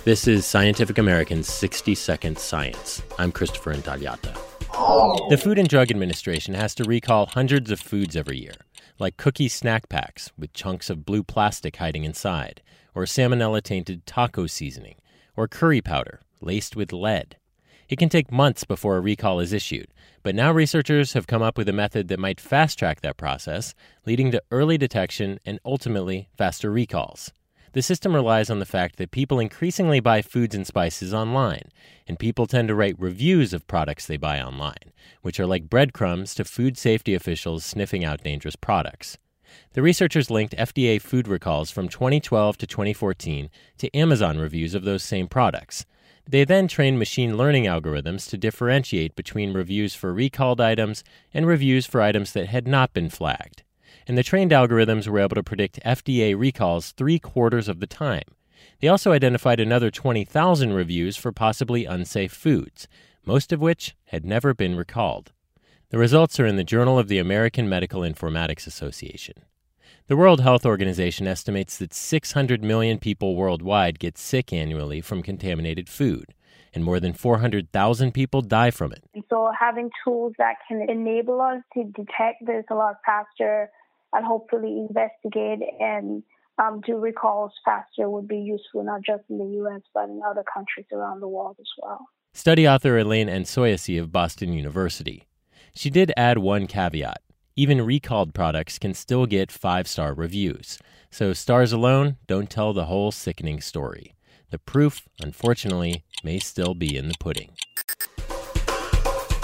This is Scientific American's 60-Second Science. I'm Christopher Intagliata. The Food and Drug Administration has to recall hundreds of foods every year, like cookie snack packs with chunks of blue plastic hiding inside, or salmonella-tainted taco seasoning, or curry powder laced with lead. It can take months before a recall is issued, but now researchers have come up with a method that might fast-track that process, leading to early detection and ultimately faster recalls. The system relies on the fact that people increasingly buy foods and spices online, and people tend to write reviews of products they buy online, which are like breadcrumbs to food safety officials sniffing out dangerous products. The researchers linked FDA food recalls from 2012 to 2014 to Amazon reviews of those same products. They then trained machine learning algorithms to differentiate between reviews for recalled items and reviews for items that had not been flagged. And the trained algorithms were able to predict FDA recalls 3/4 of the time. They also identified another 20,000 reviews for possibly unsafe foods, most of which had never been recalled. The results are in the Journal of the American Medical Informatics Association. The World Health Organization estimates that 600 million people worldwide get sick annually from contaminated food, and more than 400,000 people die from it. And so having tools that can enable us to detect this a lot faster and hopefully investigate and do recalls faster would be useful, not just in the U.S., but in other countries around the world as well. Study author Elaine Nsoyesi of Boston University. She did add one caveat. Even recalled products can still get 5-star reviews. So stars alone don't tell the whole sickening story. The proof, unfortunately, may still be in the pudding.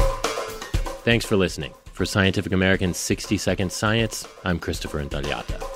Thanks for listening. For Scientific American's 60-Second Science, I'm Christopher Intagliata.